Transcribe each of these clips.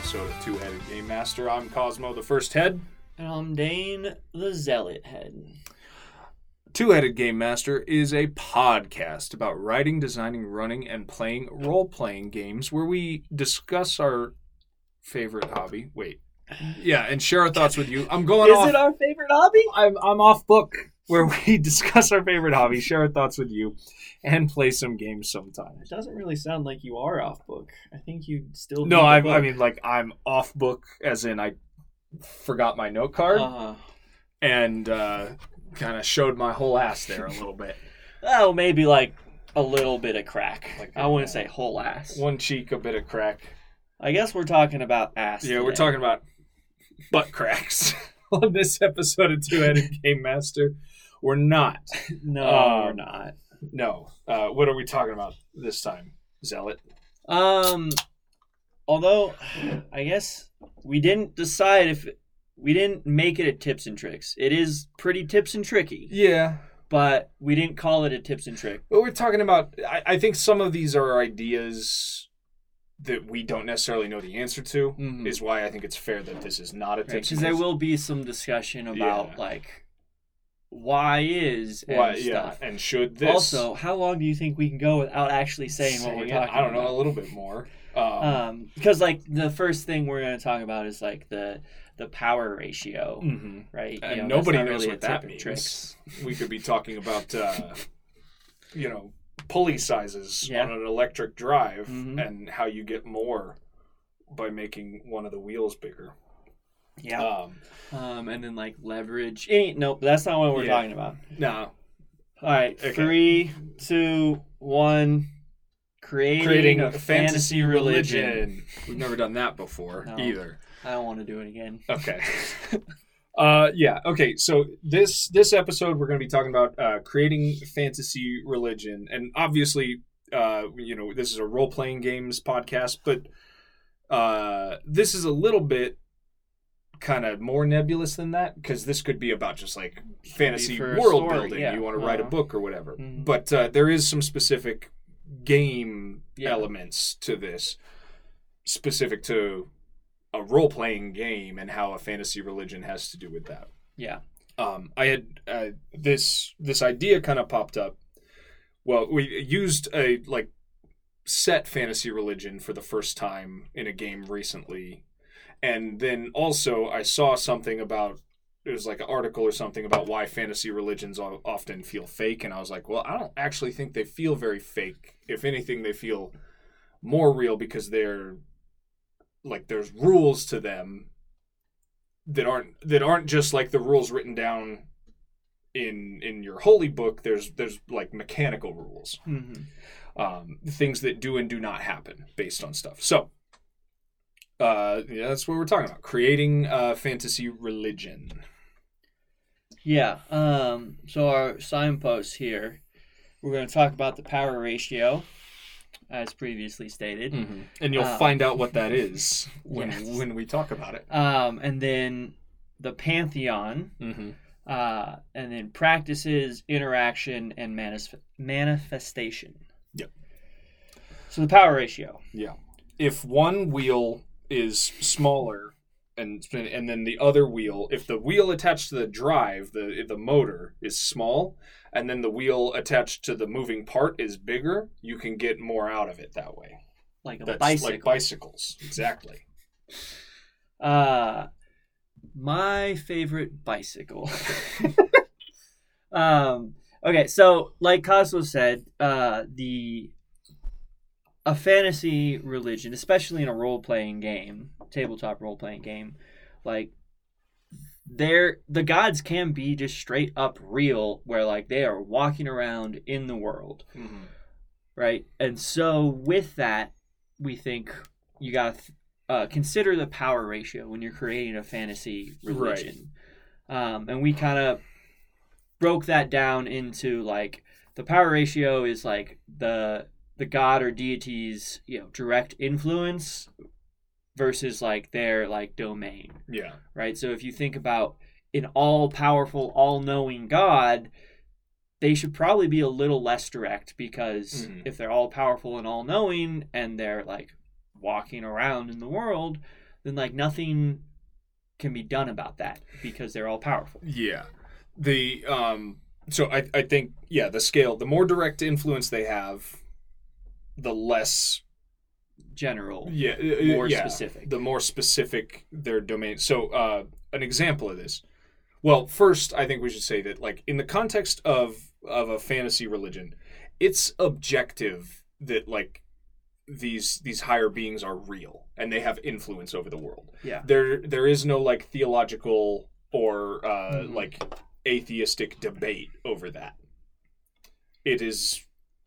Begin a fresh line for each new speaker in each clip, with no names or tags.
episode of Two-Headed Game Master. I'm Cosmo, the First Head.
And I'm Dane, the Zealot Head.
Two-Headed Game Master is a podcast about writing, designing, running, and playing role-playing games where we discuss our favorite hobby. And share our thoughts with you. I'm going off.
Is it our favorite hobby?
I'm off book, where we discuss our favorite hobby, share our thoughts with you, and play some games sometimes.
It doesn't really sound like you are off book. I think you still.
No, I mean, like, I'm off book, as in I forgot my note card and kind of showed my whole ass there a little bit.
Oh, maybe like a little bit of crack. I wouldn't say whole ass.
One cheek, a bit of crack.
I guess we're talking about ass.
Yeah,
today.
we're talking about butt cracks on this episode of Two-Headed Game Master. We're not.
No, we're not.
No. What are we talking about this time, Zealot?
Although, I guess we didn't decide if we didn't make it a tips and tricks. It is pretty tips and tricky.
Yeah.
But we didn't call it a tips and trick.
But we're talking about, I think some of these are ideas that we don't necessarily know the answer to, is why I think it's fair that this is not a tips and tricks.
Because there will be some discussion about, like, why is and stuff.
And should this.
Also, how long do you think we can go without actually saying what we're talking about?
I don't know, a little bit more.
Because, like, the first thing we're going to talk about is, like, the power ratio, right?
And nobody knows really what that means. We could be talking about, pulley sizes on an electric drive and how you get more by making one of the wheels bigger.
Yeah. And then, like, leverage. Nope, that's not what we're talking about.
No.
All right. Okay. 3, 2, 1. Creating a fantasy religion.
We've never done that before either.
I don't want to do it again.
Okay. Okay. So this episode we're going to be talking about creating fantasy religion, and obviously, this is a role playing games podcast, but this is a little bit kind of more nebulous than that, because this could be about just like fantasy world building. You want to write a book or whatever, but there is some specific game elements to this, specific to a role-playing game and how a fantasy religion has to do with that.
Yeah.
I had this idea kind of popped up. Well, we used a set fantasy religion for the first time in a game recently, and then also I saw something about, it was like an article or something about why fantasy religions often feel fake, and I was like, well, I don't actually think they feel very fake. If anything, they feel more real because they're like, there's rules to them that aren't just like the rules written down in your holy book. There's like mechanical rules, things that do and do not happen based on stuff. So that's what we're talking about, creating a fantasy religion.
Yeah. So our signpost here, we're going to talk about the power ratio, as previously stated.
And you'll find out what that is when we talk about it.
And then the pantheon, and then practices, interaction, and manifestation.
Yep.
So the power ratio.
Yeah. If one wheel is smaller and then the other wheel, if the wheel attached to the drive, the motor is small, and then the wheel attached to the moving part is bigger, you can get more out of it that way.
Like a bicycle.
Like bicycles, exactly.
My favorite bicycle. Okay, so like Cosmo said, a fantasy religion, especially in a role-playing game, tabletop role-playing game, like, the gods can be just straight up real, where like they are walking around in the world, right? And so with that, we think you got to consider the power ratio when you're creating a fantasy religion, and we kind of broke that down into, like, the power ratio is like the god or deity's direct influence versus like their like domain.
Yeah.
Right? So if you think about an all-powerful, all-knowing god, they should probably be a little less direct, because if they're all-powerful and all-knowing and they're like walking around in the world, then like nothing can be done about that because they're all powerful.
Yeah. The so I think the scale, the more direct influence they have, the less
General,
more
specific.
The more specific their domain. So an example of this. Well, first I think we should say that like in the context of a fantasy religion, it's objective that like these higher beings are real and they have influence over the world.
Yeah.
There is no like theological or like atheistic debate over that. It is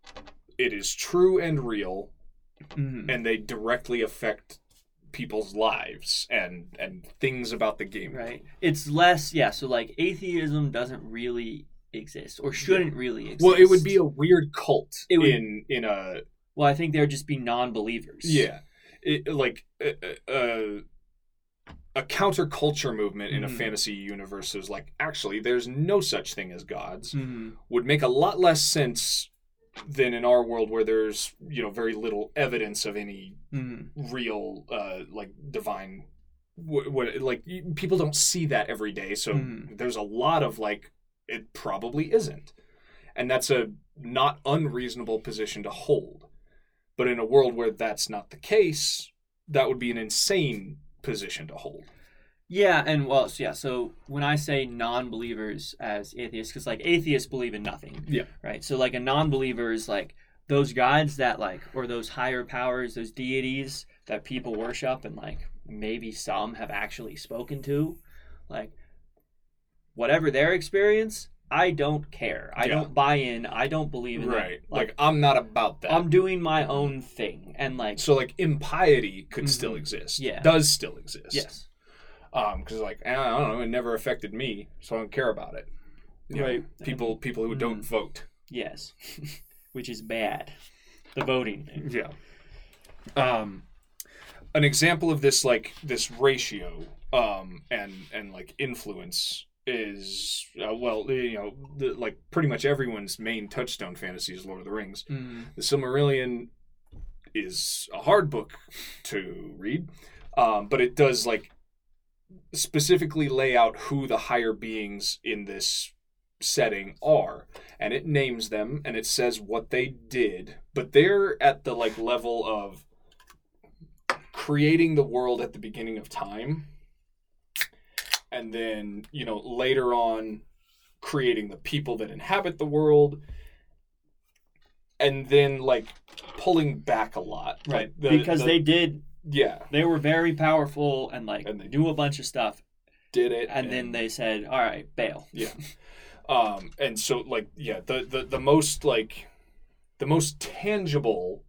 true and real, and they directly affect people's lives and things about the game.
Right. It's less, so like atheism doesn't really exist or shouldn't really exist.
Well, it would be a weird cult in a.
Well, I think there would just be non-believers.
Yeah, like a counterculture movement in a fantasy universe is like, actually, there's no such thing as gods. Would make a lot less sense than in our world where there's very little evidence of any real like divine. Like people don't see that every day, so there's a lot of like it probably isn't, and that's a not unreasonable position to hold. But in a world where that's not the case, that would be an insane position to hold.
Yeah, and so when I say non-believers as atheists, because like atheists believe in nothing.
Yeah.
Right? So like a non-believer is like those gods that like, or those higher powers, those deities that people worship and like maybe some have actually spoken to, like whatever their experience, I don't care. I don't buy in. I don't believe in it.
Right. Like I'm not about that.
I'm doing my own thing. And like
so like impiety could still exist.
Yeah.
Does still exist.
Yes.
Because like I don't know, it never affected me, so I don't care about it. Right. People who don't vote.
Yes. Which is bad. The voting thing.
Yeah. An example of this like this ratio and like influence is like pretty much everyone's main touchstone fantasy is Lord of the Rings. The Silmarillion is a hard book to read, but it does like specifically lay out who the higher beings in this setting are, and it names them and it says what they did, but they're at the like level of creating the world at the beginning of time. And then, later on, creating the people that inhabit the world. And then, like, pulling back a lot.
Right. Because they did.
Yeah.
They were very powerful and, like,
and they
knew a bunch of stuff.
Did it.
And then they said, all right, bail.
Yeah. And so, like, the most, like, the most tangible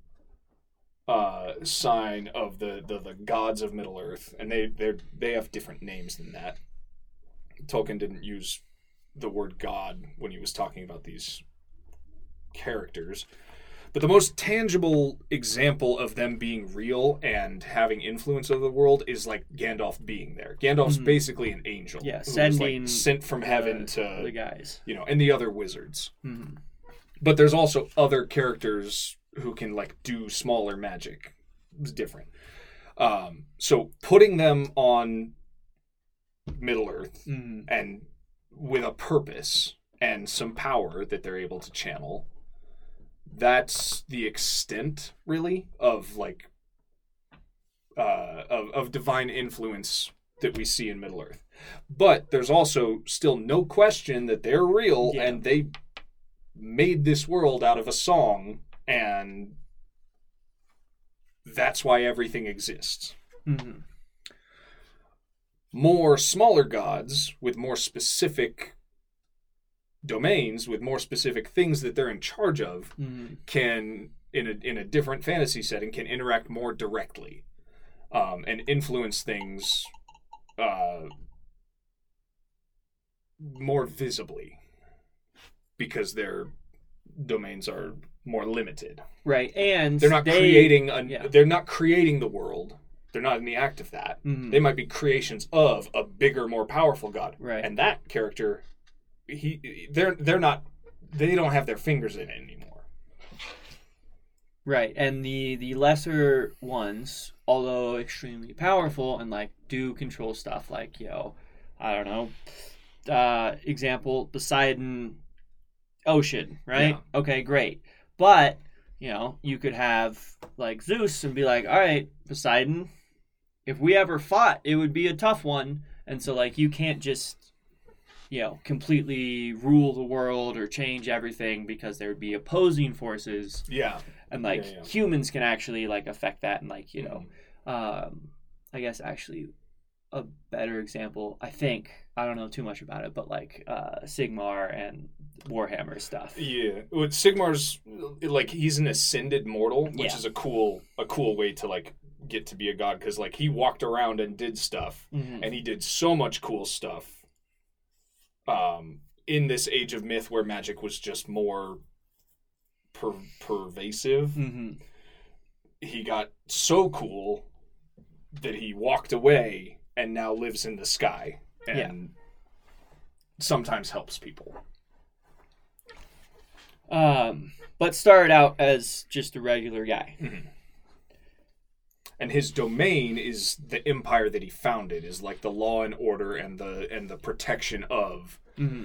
sign of the gods of Middle-earth, and they have different names than that. Tolkien didn't use the word God when he was talking about these characters. But the most tangible example of them being real and having influence over the world is like Gandalf being there. Gandalf's basically an angel.
Yeah,
sending sent from heaven to
the guys.
And the other wizards. But there's also other characters who can like do smaller magic. It's different. So putting them on Middle-earth and with a purpose and some power that they're able to channel, that's the extent really of like of divine influence that we see in Middle-earth. But there's also still no question that they're real and they made this world out of a song, and that's why everything exists. More smaller gods with more specific domains, with more specific things that they're in charge of, can, in a different fantasy setting, can interact more directly and influence things more visibly because their domains are more limited.
Right, and
they're not they're not creating the world. They're not in the act of that. They might be creations of a bigger, more powerful god.
Right.
And that character, they're not. They don't have their fingers in it anymore.
Right, and the lesser ones although extremely powerful and like do control stuff like, I don't know, example, Poseidon, ocean, right?
Yeah.
Okay, great. But, you could have like Zeus and be like, all right, Poseidon, if we ever fought, it would be a tough one. And so like you can't just completely rule the world or change everything, because there would be opposing forces.
Yeah.
And like humans can actually like affect that. And like, I guess actually a better example, I don't know too much about it, but like Sigmar and Warhammer stuff.
Yeah. Well, Sigmar's like, he's an ascended mortal, which
Yeah.
is a cool way to like get to be a god, because like he walked around and did stuff,
Mhm.
and he did so much cool stuff in this age of myth where magic was just more pervasive.
Mhm.
He got so cool that he walked away and now lives in the sky and sometimes helps people.
But started out as just a regular guy.
Mm-hmm. And his domain is the empire that he founded, is like the law and order and the protection of
Mhm.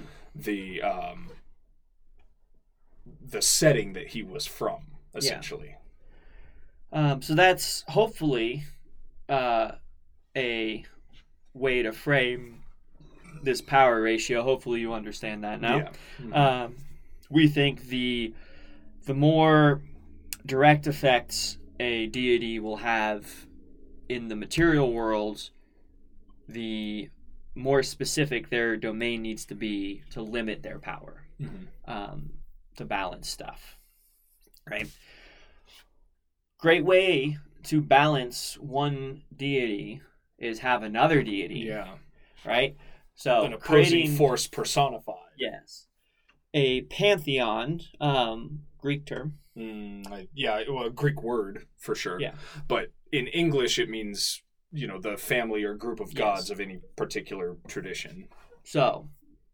the setting that he was from, essentially.
So that's hopefully a way to frame this power ratio. Hopefully you understand that now.
Yeah. Mm-hmm.
We think the more direct effects a deity will have in the material world, the more specific their domain needs to be to limit their power, to balance stuff, right? Great way to balance one deity is have another deity,
Yeah.
right? So
An opposing force personified.
Yes. A pantheon, Greek term.
A Greek word for sure.
Yeah.
But in English, it means the family or group of gods of any particular tradition.
So,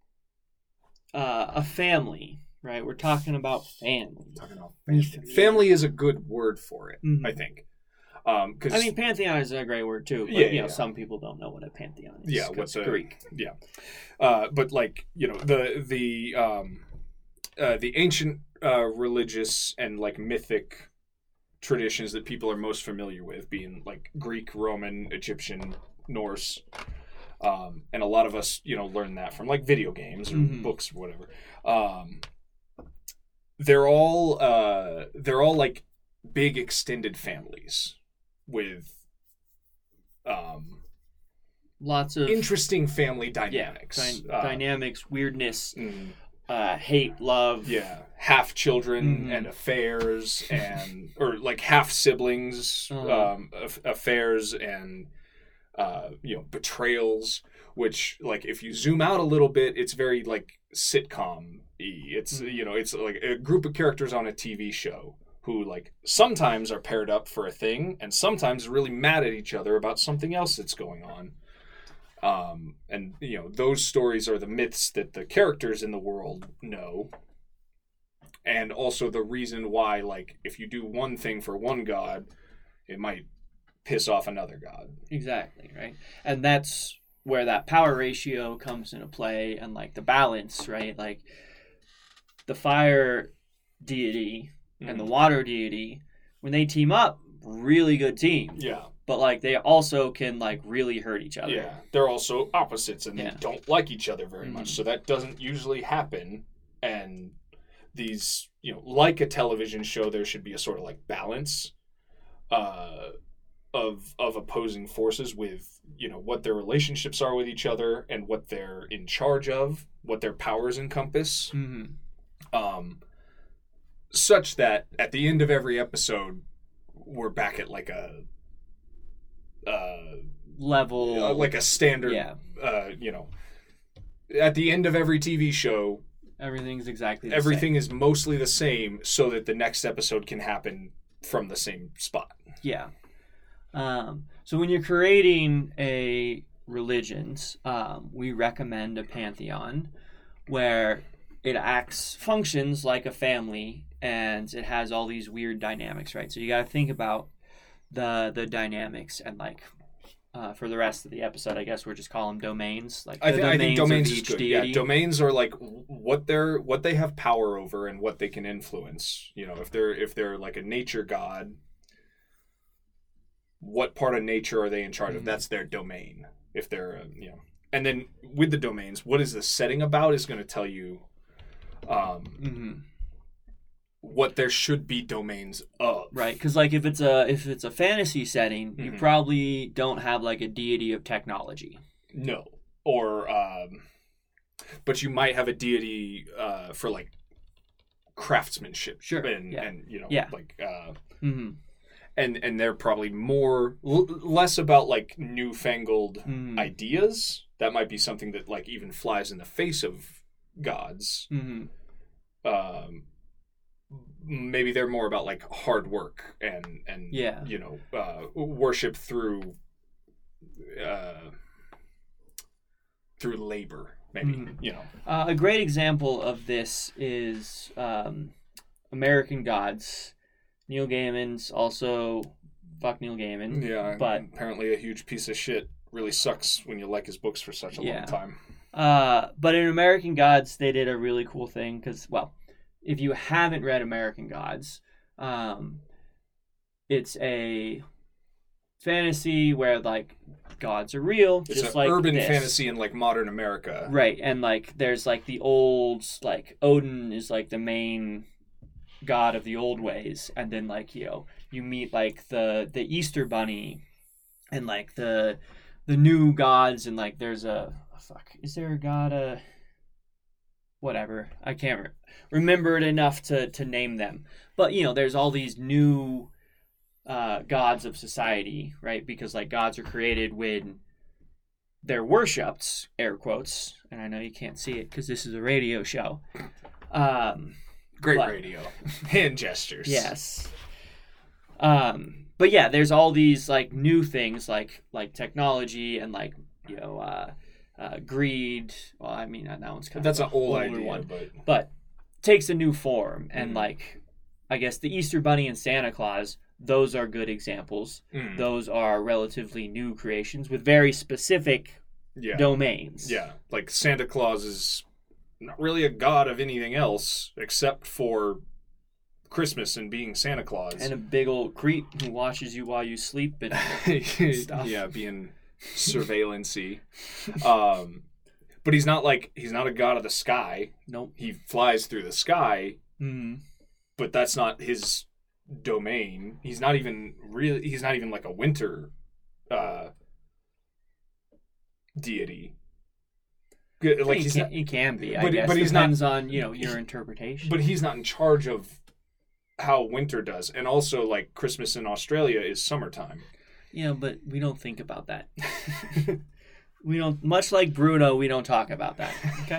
a family, right? We're talking about family.
Family is a good word for it,
Mhm.
I think.
Pantheon is a great word too. But, some people don't know what a pantheon is.
Yeah, what's
Greek?
Yeah, but like the ancient religious and like mythic traditions that people are most familiar with, being like Greek, Roman, Egyptian, Norse, and a lot of us learn that from like video games or books or whatever. They're all like big extended families with
lots of
interesting family dynamics.
Dynamics, weirdness, hate, love.
Yeah, half children and affairs, or like half siblings, affairs and betrayals. Which, like, if you zoom out a little bit, it's very like sitcom-y. It's it's like a group of characters on a TV show who like sometimes are paired up for a thing and sometimes really mad at each other about something else that's going on. And those stories are the myths that the characters in the world know, and also the reason why, like, if you do one thing for one god, it might piss off another god.
Exactly, right? And that's where that power ratio comes into play, and like the balance, right? Like the fire deity and the water deity, when they team up, really good team.
Yeah.
But like they also can like really hurt each other.
Yeah. They're also opposites and they don't like each other very much. So that doesn't usually happen. And these, like a television show, there should be a sort of like balance of opposing forces with, what their relationships are with each other and what they're in charge of, what their powers encompass. Such that at the end of every episode, we're back at like a
level,
like a standard.
Yeah.
At the end of every TV show,
everything's exactly the
everything
same.
is mostly the same, so that the next episode can happen from the same spot.
Yeah. So when you're creating a religions, we recommend a pantheon where it functions like a family, and it has all these weird dynamics, right? So you got to think about the dynamics and like for the rest of the episode, I guess we're just calling them domains. Like
I think domains is
each
good.
deity.
Yeah, domains are like what they have power over and what they can influence. You know, if they're like a nature god, what part of nature are they in charge of? That's their domain. If they're and then with the domains, what is the setting about is going to tell you what there should be domains of.
Right, because like if it's a fantasy setting, you probably don't have like a deity of technology.
No, or but you might have a deity for like craftsmanship.
Sure,
and like and they're probably less about like newfangled ideas. That might be something that like even flies in the face of gods. Maybe they're more about like hard work and worship through labor. Maybe
a great example of this is American Gods. Neil Gaiman's also fuck Neil Gaiman.
Yeah,
but
apparently a huge piece of shit. Really sucks when you like his books for such a long time.
But in American Gods, they did a really cool thing because, well, if you haven't read American Gods, it's a fantasy where like gods are real.
It's
just
an
like
urban
this.
fantasy in like modern America,
right? And like there's like the old like Odin is like the main god of the old ways, and then like you meet like the Easter Bunny, and like the new gods, and like there's is there a god whatever, I can't remember it enough to name them, but there's all these new gods of society, right? Because like gods are created when they're worshipped, air quotes, and I know you can't see it because this is a radio show.
Great radio. Hand gestures.
Yes. But yeah, there's all these like new things like technology and like greed. Well, I mean that one's kind
that's
of
an old idea,
one, but takes a new form. And like I guess the Easter Bunny and Santa Claus, those are good examples. Those are relatively new creations with very specific domains.
Yeah, like Santa Claus is not really a god of anything else except for Christmas and being Santa Claus.
And a big old creep who watches you while you sleep and stuff.
Yeah, being surveillance-y. But he's not a god of the sky.
Nope.
He flies through the sky, but that's not his domain. He's not even like a winter deity. Like
he can be, I guess. But he depends on your interpretation.
But he's not in charge of how winter does, and also like Christmas in Australia is summertime.
But we don't think about that. We don't, much like Bruno, we don't talk about that. Okay.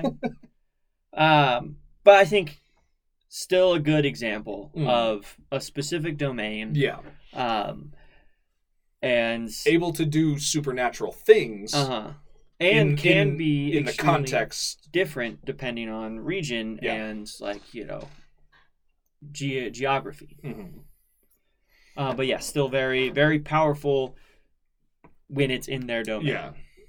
But I think still a good example of a specific domain.
Yeah.
And
able to do supernatural things.
And can be
in the context
different depending on region and like geography. But yeah, still very very powerful when it's in their domain.
Yeah.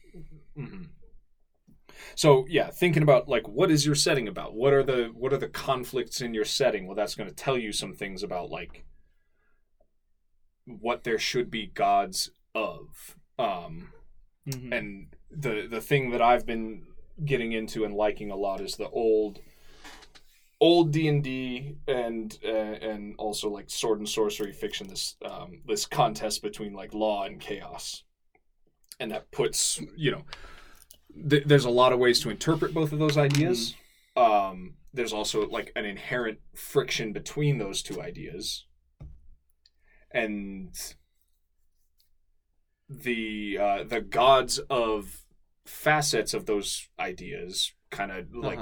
So yeah, thinking about like what is your setting about? What are the conflicts in your setting? Well, that's going to tell you some things about like what there should be gods of. And the thing that I've been getting into and liking a lot is the old D&D and also like sword and sorcery fiction, this contest between like law and chaos, and that puts there's a lot of ways to interpret both of those ideas. There's also like an inherent friction between those two ideas, and the gods of facets of those ideas kind of like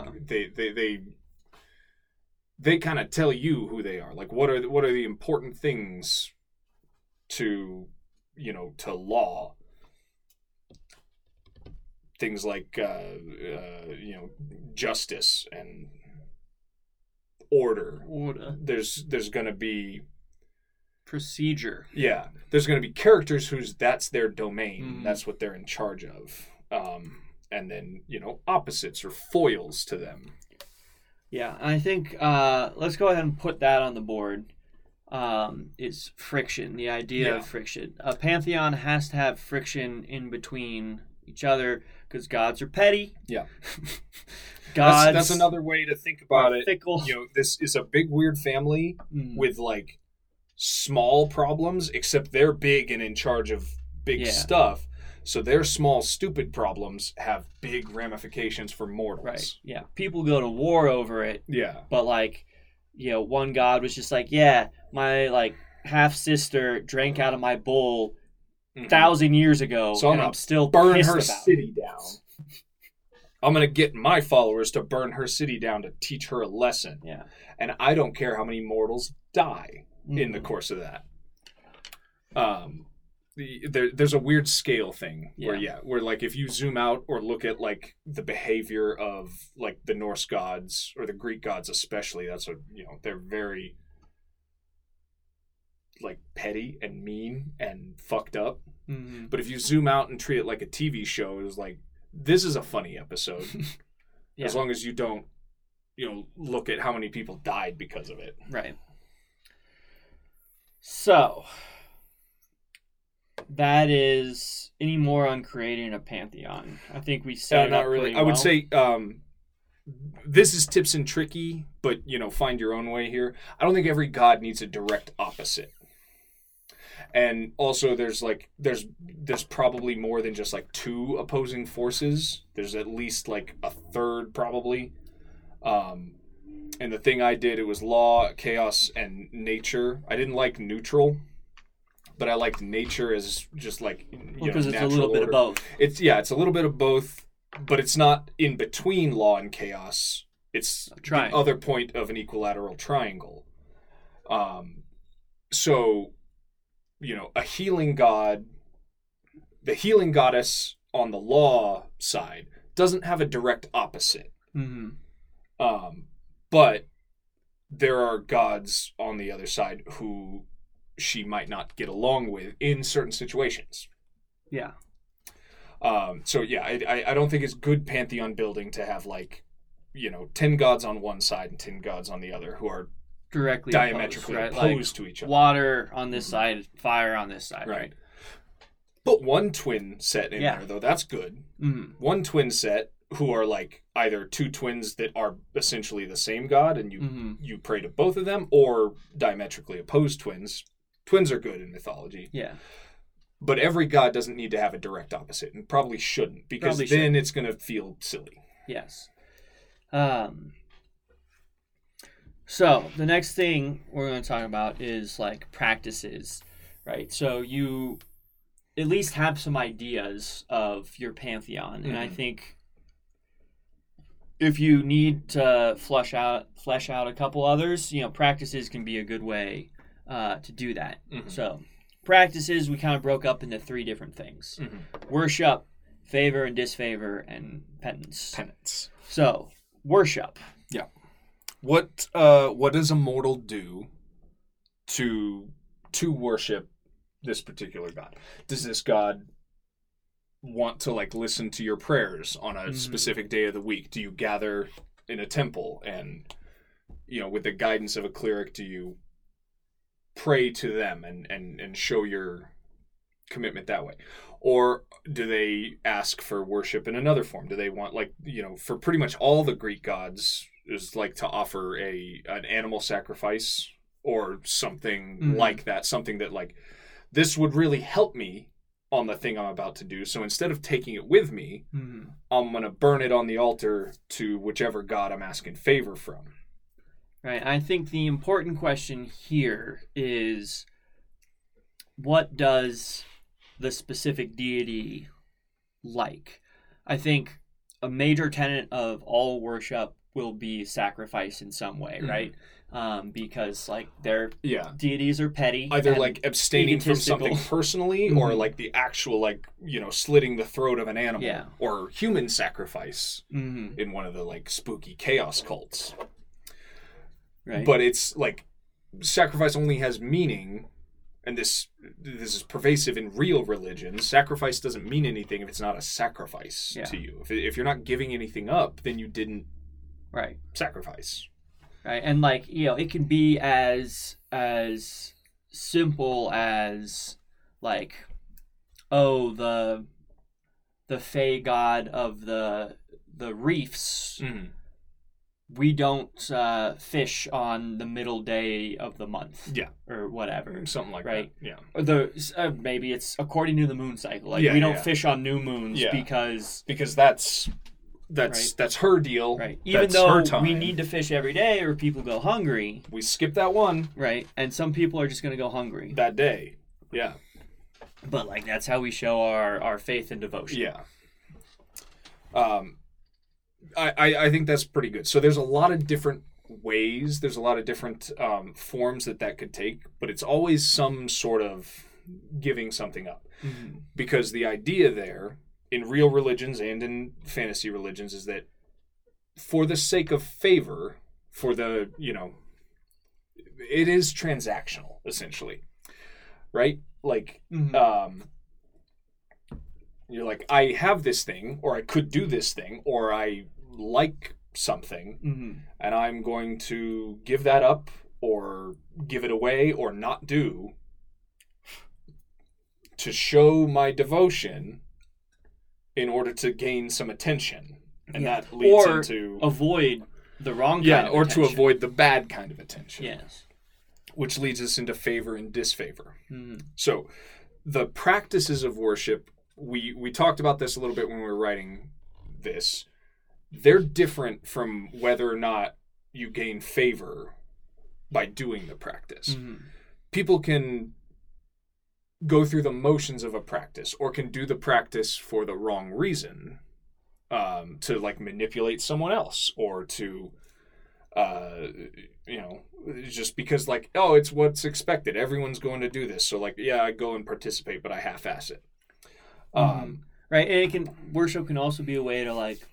they kind of tell you who they are. Like what are the important things to to law. Things like justice and order. There's going to be
procedure.
Yeah, there's going to be characters whose that's their domain.
Mhm.
That's what they're in charge of. And then, opposites or foils to them.
Yeah, I think let's go ahead and put that on the board. Is friction, the idea of friction. A pantheon has to have friction in between each other because gods are petty.
Yeah.
Gods.
That's another way to think about it.
Fickle.
This is a big weird family with like small problems, except they're big and in charge of big stuff. So their small, stupid problems have big ramifications for mortals.
Right. Yeah. People go to war over it.
Yeah.
But one god was just like, yeah, my half sister drank out of my bowl 1,000 years ago,
so
I'm still
burn
pissed
her
about
city down. I'm gonna get my followers to burn her city down to teach her a lesson.
Yeah.
And I don't care how many mortals die in the course of that. There's a weird scale thing where like if you zoom out or look at like the behavior of like the Norse gods or the Greek gods especially, that's what they're very like petty and mean and fucked up.
Mm-hmm.
But if you zoom out and treat it like a TV show, it's like, this is a funny episode. As long as you don't look at how many people died because of it.
Right. So that is any more on creating a pantheon. I think we set it up pretty well.
I would say this is tips and tricky, but find your own way here. I don't think every god needs a direct opposite. And also there's probably more than just like two opposing forces. There's at least like a third probably. And the thing I did, it was law, chaos, and nature. I didn't like neutral, but I liked nature as just like
because it's a little bit of both.
It's a little bit of both, but it's not in between law and chaos. It's the other point of an equilateral triangle. So, a healing god, the healing goddess on the law side doesn't have a direct opposite.
Mm-hmm.
But there are gods on the other side who she might not get along with in certain situations.
Yeah.
I don't think it's good pantheon building to have 10 gods on one side and 10 gods on the other who are
directly
diametrically opposed to each other.
Water on this side, fire on this side.
Right. Put one twin set in there, though. That's good.
Mm-hmm.
One twin set who are either two twins that are essentially the same god and you pray to both of them, or diametrically opposed twins. Twins are good in mythology.
Yeah. But
every god doesn't need to have a direct opposite, and probably shouldn't, because it's going to feel silly.
Yes. So the next thing we're going to talk about is practices, right? So you at least have some ideas of your pantheon, and I think if you need to flesh out a couple others, practices can be a good way to do that. Mm-hmm. So practices we kind of broke up into three different things: worship, favor and disfavor, and penance. So worship.
Yeah. What does a mortal do to worship this particular god? Does this god want to listen to your prayers on a specific day of the week? Do you gather in a temple and with the guidance of a cleric, do you pray to them and show your commitment that way? Or do they ask for worship in another form? Do they want for pretty much all the Greek gods is to offer an animal sacrifice or something like that, something that this would really help me on the thing I'm about to do. So instead of taking it with me, I'm going to burn it on the altar to whichever god I'm asking favor from.
Right. I think the important question here is, what does the specific deity like? I think a major tenet of all worship will be sacrifice in some way, right? Because their deities are petty,
either abstaining from something personally, or the actual slitting the throat of an animal, or human sacrifice in one of the spooky chaos cults. Right. But it's sacrifice only has meaning and this is pervasive in real religions, sacrifice doesn't mean anything if it's not a sacrifice to you. If you're not giving anything up, then you didn't sacrifice.
Right. And like, it can be as simple as like, oh, the Fae god of the reefs.
Mm-hmm.
We don't fish on the middle day of the month.
Yeah.
Or whatever.
Something like
that.
Yeah.
Or maybe it's according to the moon cycle. Like, we don't fish on new moons because
that's her deal.
Right. Even though we need to fish every day or people go hungry.
We skip that one.
Right. And some people are just going to go hungry.
That day. Yeah.
But, like, that's how we show our faith and devotion.
Yeah. I think that's pretty good. So there's a lot of different ways. There's a lot of different forms that could take. But it's always some sort of giving something up.
Mm-hmm.
Because the idea there, in real religions and in fantasy religions, is that for the sake of favor, for the, it is transactional, essentially. Right? Like, you're like, I have this thing, or I could do this thing, or I like something, and I'm going to give that up, or give it away, or not do, to show my devotion in order to gain some attention. And that leads into...
avoid the wrong kind of attention.
To avoid the bad kind of attention.
Yes.
Which leads us into favor and disfavor.
Mm-hmm.
So, the practices of worship, we talked about this a little bit when we were writing this. They're different from whether or not you gain favor by doing the practice.
Mm-hmm.
People can go through the motions of a practice, or can do the practice for the wrong reason, to like manipulate someone else, or to just because like, oh, it's what's expected, everyone's going to do this, so like, yeah, I go and participate, but I half-ass it.
Right. And worship can also be a way to like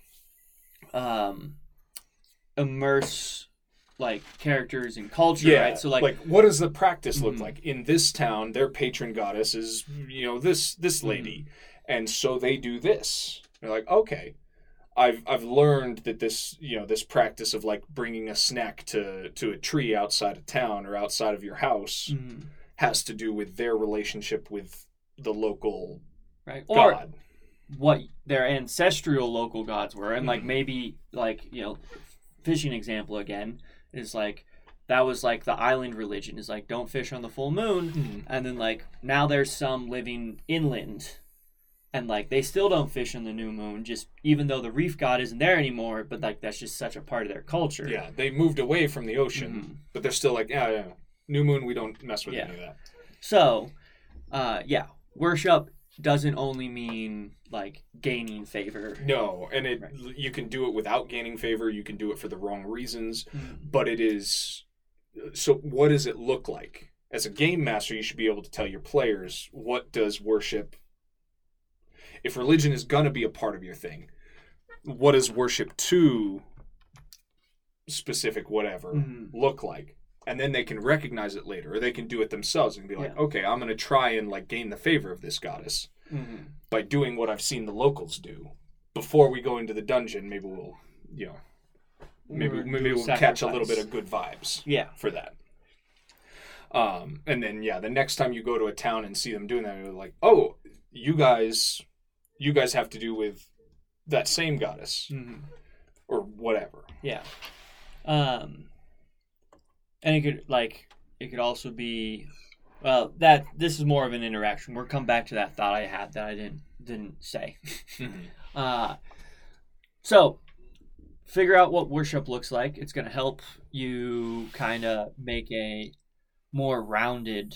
immerse like characters and culture, right? So like
what does the practice look like? In this town, their patron goddess is, this lady. And so they do this. They're like, okay, I've learned that this, this practice of like bringing a snack to a tree outside of town or outside of your house has to do with their relationship with the local
god.
Or
what their ancestral local gods were. And like maybe like, fishing example again is like, that was like the island religion is like, don't fish on the full moon. And then like now there's some living inland and like they still don't fish on the new moon, just even though the reef god isn't there anymore, but like that's just such a part of their culture.
Yeah, they moved away from the ocean, but they're still like, yeah, new moon, we don't mess with any of that.
So worship doesn't only mean like gaining favor.
No, and you can do it without gaining favor. You can do it for the wrong reasons, but it is. So, what does it look like? As a game master, you should be able to tell your players, what does worship. If religion is gonna be a part of your thing, what does worship to specific whatever look like? And then they can recognize it later, or they can do it themselves and be like, okay, I'm going to try and like gain the favor of this goddess by doing what I've seen the locals do. Before we go into the dungeon, maybe we'll, maybe we'll catch a little bit of good vibes for that. And then, the next time you go to a town and see them doing that, you're like, oh, you guys have to do with that same goddess or whatever.
Yeah. And it could also be, that this is more of an interaction. We'll come back to that thought I had that I didn't say. So figure out what worship looks like. It's going to help you kind of make a more rounded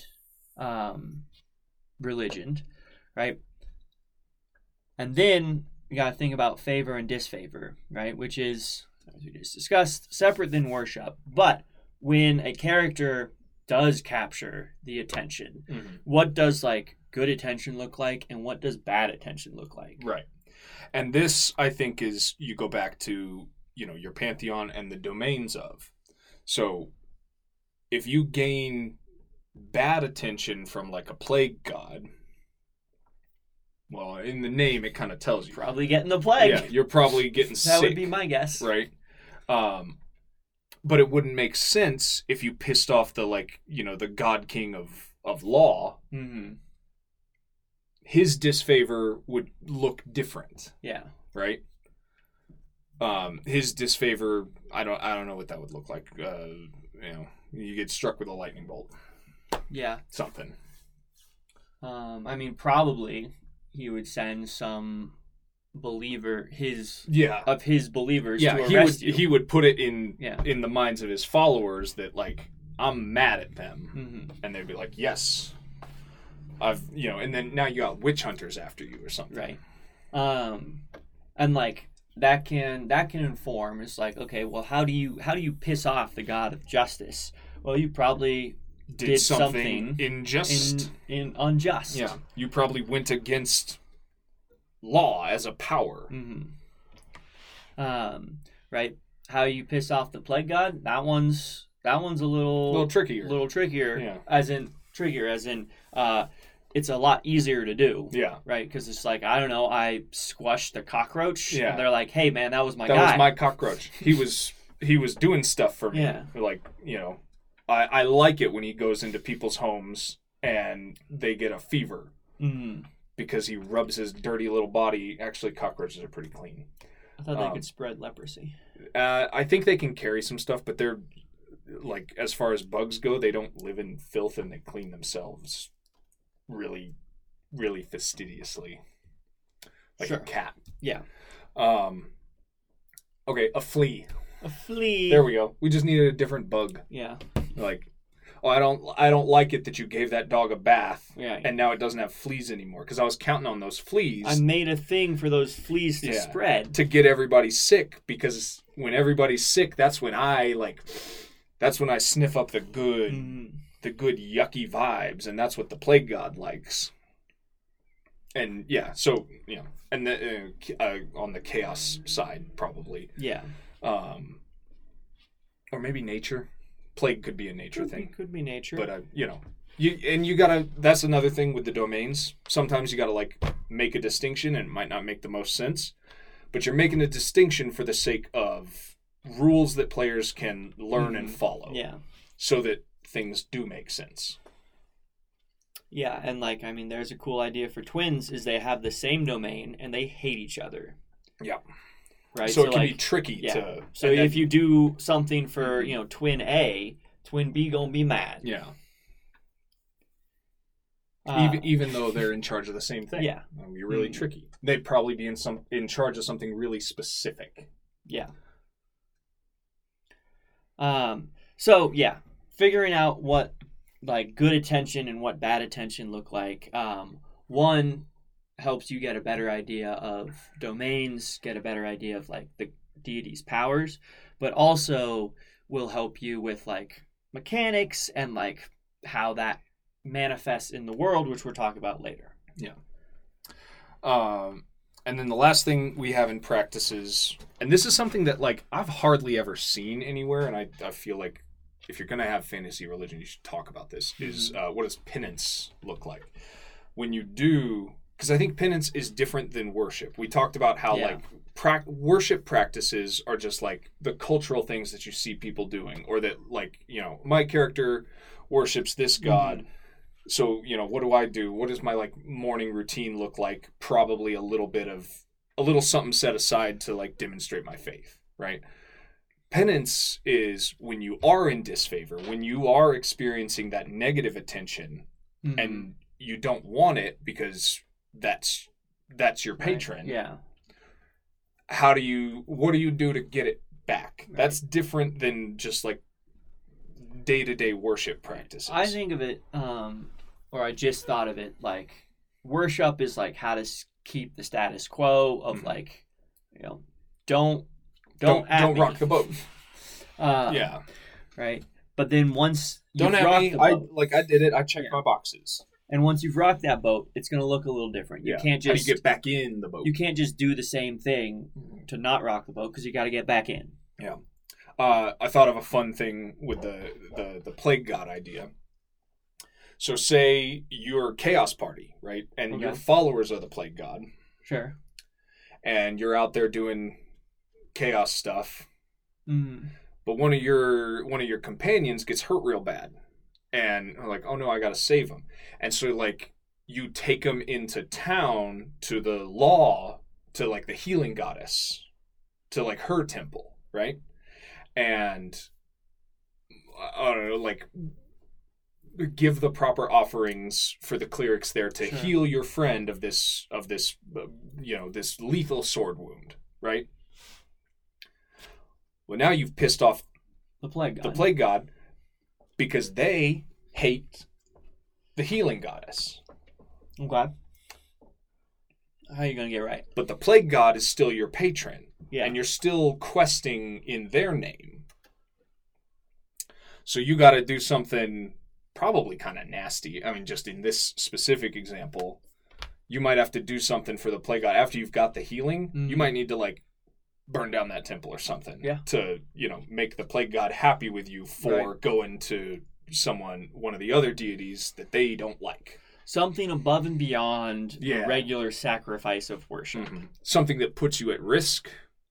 religion, right? And then you got to think about favor and disfavor, right? Which is, as we just discussed, separate than worship. But when a character does capture the attention, what does like good attention look like, and what does bad attention look like?
Right. And this, I think, is you go back to, your pantheon and the domains of. So if you gain bad attention from like a plague god, well, in the name it kind of tells you.
Probably getting the plague.
Yeah, you're probably getting sick.
That would be my guess.
Right? But it wouldn't make sense if you pissed off the, like, the god king of law.
Mm-hmm.
His disfavor would look different.
Yeah.
Right? His disfavor, I don't know what that would look like. You get struck with a lightning bolt.
Yeah.
Something.
I mean, probably he would send some believer his believers to arrest you.
He would put it in the minds of his followers that, like, I'm mad at them.
Mm-hmm.
And they'd be like, yes, and then now you got witch hunters after you or something.
Right. And like that can inform. It's like, okay, well, how do you piss off the God of justice? Well, you probably did something
unjust.
Unjust.
Yeah. You probably went against law as a power.
Mm-hmm. Right. How you piss off the plague god? That one's a little
trickier.
Yeah. As in it's a lot easier to do.
Yeah.
Right? Because it's like, I don't know, I squashed the cockroach.
Yeah.
And they're like, hey, man, that was my guy.
That was my cockroach. He was doing stuff for me.
Yeah.
Like, I like it when he goes into people's homes and they get a fever.
Mm-hmm.
Because he rubs his dirty little body. Actually, cockroaches are pretty clean.
I thought they could spread leprosy.
I think they can carry some stuff, but they're, like, as far as bugs go, they don't live in filth and they clean themselves really, really fastidiously. Like a cat.
Yeah.
Okay, a flea.
A flea.
There we go. We just needed a different bug.
Yeah.
Like, I don't like it that you gave that dog a bath.
Yeah.
And now it doesn't have fleas anymore. Because I was counting on those fleas.
I made a thing for those fleas to spread.
To get everybody sick. Because when everybody's sick, that's when I sniff up the good, the good yucky vibes. And that's what the plague god likes. And yeah, so, and on the chaos side, probably.
Yeah.
Or maybe nature. Plague could be a nature thing.
Could be nature.
But, you gotta, that's another thing with the domains. Sometimes you gotta, like, make a distinction and it might not make the most sense. But you're making a distinction for the sake of rules that players can learn and follow.
Yeah.
So that things do make sense.
Yeah, and, like, I mean, there's a cool idea for twins is they have the same domain and they hate each other.
Yeah.
Right?
So it can be tricky to...
So if you do something for, twin A, twin B gonna be mad.
Yeah. Even though they're in charge of the same thing.
Yeah.
It would be really tricky. They'd probably be in charge of something really specific.
Yeah. So, yeah. Figuring out what, like, good attention and what bad attention look like. One... helps you get a better idea of domains, get a better idea of, like, the deity's powers, but also will help you with, like, mechanics and, like, how that manifests in the world, which we'll talk about later.
Yeah. And then the last thing we have in practices, and this is something that, like, I've hardly ever seen anywhere, and I feel like if you're going to have fantasy religion, you should talk about this, is what does penance look like? When you do... Because I think penance is different than worship. We talked about how, worship practices are just, like, the cultural things that you see people doing. Or that, like, my character worships this god. So, what do I do? What does my, like, morning routine look like? Probably a little something set aside to, like, demonstrate my faith, right? Penance is when you are in disfavor, when you are experiencing that negative attention and you don't want it because... That's your patron.
Right. Yeah.
What do you do to get it back? Right. That's different than just, like, day-to-day worship practices.
I think of it, or I just thought of it, like, worship is, like, how to keep the status quo of, like, don't
rock the boat.
Yeah. Right. But then once
don't at me. I did it. I checked my boxes.
And once you've rocked that boat, it's going to look a little different. You can't just...
How do you get back in the boat?
You can't just do the same thing to not rock the boat because you got to get back in.
Yeah. I thought of a fun thing with the plague god idea. So say you're Chaos Party, right? And
Okay.
your followers are the plague god.
Sure.
And you're out there doing chaos stuff.
Mm.
But one of your companions gets hurt real bad. And like, oh no, I gotta save him. And so like you take him into town to the law, to like the healing goddess, to like her temple, right? And I don't know, like give the proper offerings for the clerics there to
Sure.
heal your friend of this this lethal sword wound, right? Well, now you've pissed off
The plague god.
the plague god because they hate the healing goddess.
Okay. How are you gonna get right?
But the plague god is still your patron,
Yeah.
and you're still questing in their name. So you got to do something probably kind of nasty. I mean, just in this specific example, you might have to do something for the plague god after you've got the healing.
Mhm.
You might need to like burn down that temple or something to make the plague god happy with you for going to one of the other deities that they don't like.
Something above and beyond
Yeah.
the regular sacrifice of worship.
Mm-hmm. Something that puts you at risk.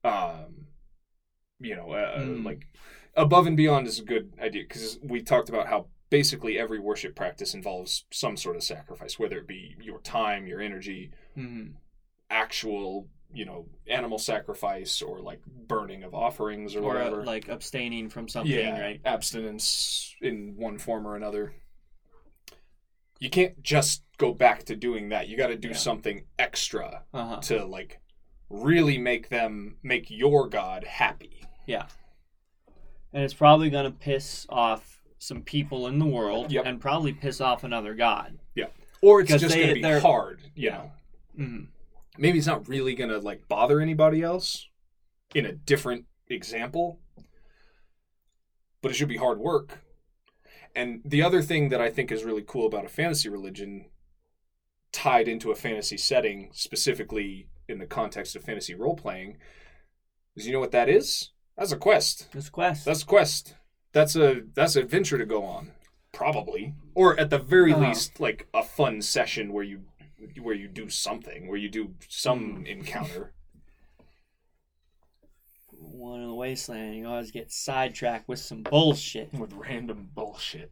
Like above and beyond is a good idea because we talked about how basically every worship practice involves some sort of sacrifice, whether it be your time, your energy,
Mm-hmm.
actual, animal sacrifice, or like burning of offerings or whatever.
Like abstaining from something, right?
Abstinence in one form or another. You can't just go back to doing that. You got to do something extra
Uh-huh.
to like really make your god happy.
Yeah. And it's probably going to piss off some people in the world and probably piss off another god.
Yeah. Or it's
'Cause
just going to be
they're-
hard,
Mm-hmm.
Maybe it's not really going to like bother anybody else in a different example, but it should be hard work. And the other thing that I think is really cool about a fantasy religion tied into a fantasy setting, specifically in the context of fantasy role-playing, is you know what that is? That's a quest.
It's a quest.
That's a quest. That's an adventure to go on, probably. Or at the very least, like a fun session where you do something, where you do some encounter.
One in the wasteland, you always get sidetracked with some bullshit.
With random bullshit.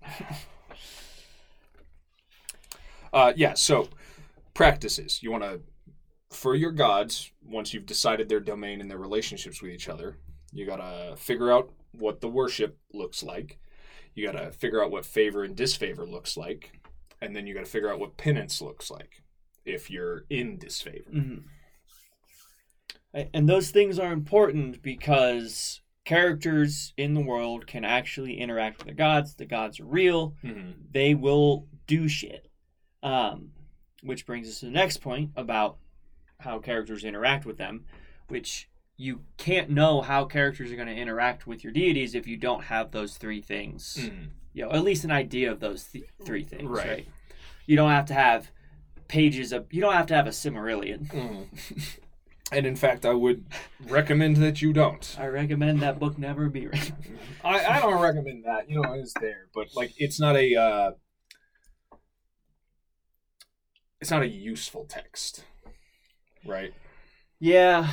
So practices. You want to, for your gods, once you've decided their domain and their relationships with each other, you got to figure out what the worship looks like. You got to figure out what favor and disfavor looks like. And then you got to figure out what penance looks like if you're in disfavor.
Mm-hmm. And those things are important because characters in the world can actually interact with the gods. The gods are real.
Mm-hmm.
They will do shit. Which brings us to the next point about how characters interact with them, which you can't know how characters are going to interact with your deities if you don't have those three things.
Mm-hmm.
At least an idea of those three things,
Right.
right? You don't have to have you don't have to have a Silmarillion.
Mm-hmm. And in fact, I would recommend that you don't.
I recommend that book never be written.
I don't recommend that. It's there, but like it's not a useful text, right?
Yeah,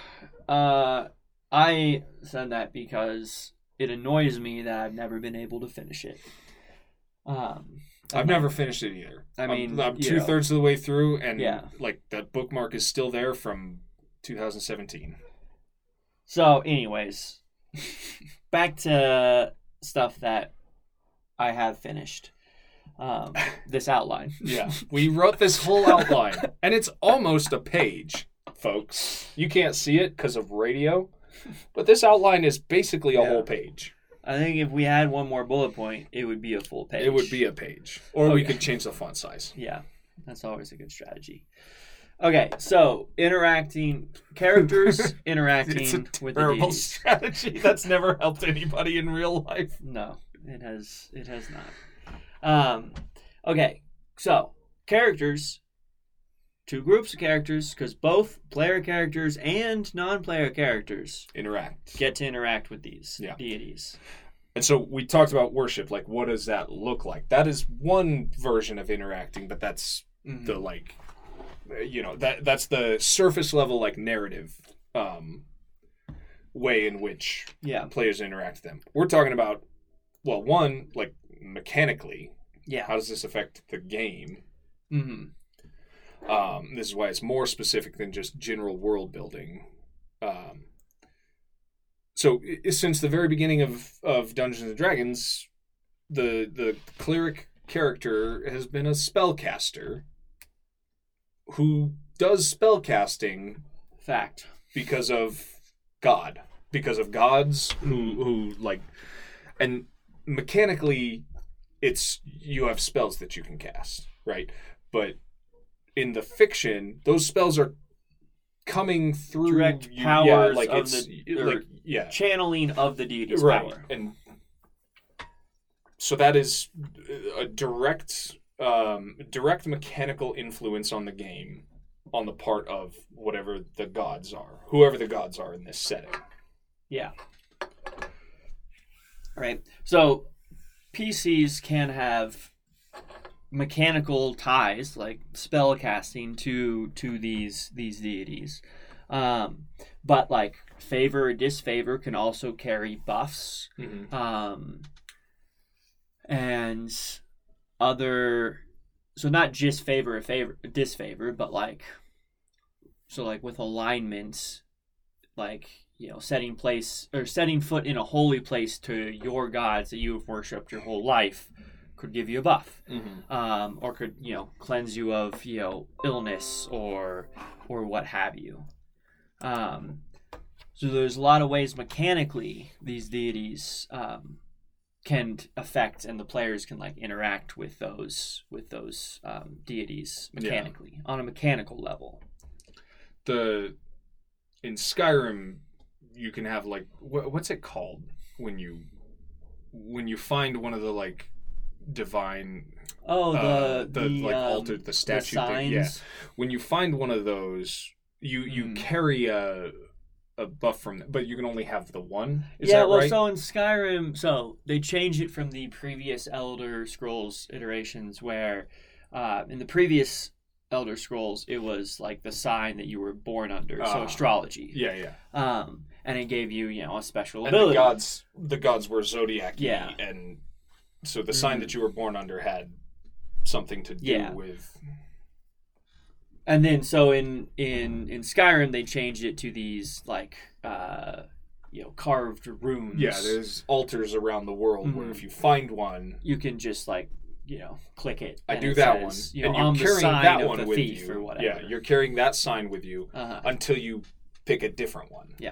I said that because it annoys me that I've never been able to finish it.
I've never finished it either.
I mean,
I'm 2/3 of the way through, and
Yeah.
like that bookmark is still there from 2017.
So, anyways, back to stuff that I have finished. This outline.
Yeah, we wrote this whole outline, and it's almost a page, folks. You can't see it because of radio, but this outline is basically a whole page.
I think if we had one more bullet point, it would be a full page.
It would be a page, or we could change the font size.
Yeah, that's always a good strategy. Okay, so characters interacting
It's a
with the
terrible
deities.
strategy. That's never helped anybody in real life.
No, it has not. Okay, so characters, two groups of characters, because both player characters and non-player characters
Interact.
get to interact with these
Yeah.
deities.
And so we talked about worship. Like, what does that look like? That is one version of interacting, but that's the like, that's the surface level like narrative way in which players interact with them. We're talking about, well, one, like mechanically.
Yeah.
How does this affect the game?
Mm-hmm.
This is why it's more specific than just general world building. So since the very beginning of Dungeons and Dragons, the cleric character has been a spellcaster who does spellcasting
Fact.
because of God, because of gods who like, and mechanically, it's you have spells that you can cast, right? But in the fiction, those spells are coming through
direct powers
like
of
it's
the
like
channeling of the deity's
right,
power.
and so that is a direct mechanical influence on the game on the part of whatever the gods are, whoever the gods are in this setting.
Yeah. Right. So PCs can have mechanical ties, like spell casting, to these deities. But like favor or disfavor can also carry buffs. And other, so not just favor or disfavor, but like, so like with alignments, like, setting foot in a holy place to your gods that you have worshipped your whole life could give you a buff, or could cleanse you of illness or what have you. So there's a lot of ways mechanically these deities can affect, and the players can like interact with those deities mechanically on a mechanical level.
In Skyrim, you can have like what's it called when you find one of the like divine like altered the statue thing. Yeah, when you find one of those, you carry a buff from them, but you can only have the one. Is that right?
So in Skyrim, so they changed it from the previous Elder Scrolls iterations, where in the previous Elder Scrolls it was like the sign that you were born under, so astrology. And it gave you a special ability.
The gods were zodiac-y, and so the sign that you were born under had something to do with.
And then so in Skyrim they changed it to these like carved runes.
Yeah, there's altars around the world where if you find one,
you can just like click it.
I do that
says,
one, and you're carrying that one with you.
Or whatever.
Yeah, you're carrying that sign with you until you pick a different one.
Yeah.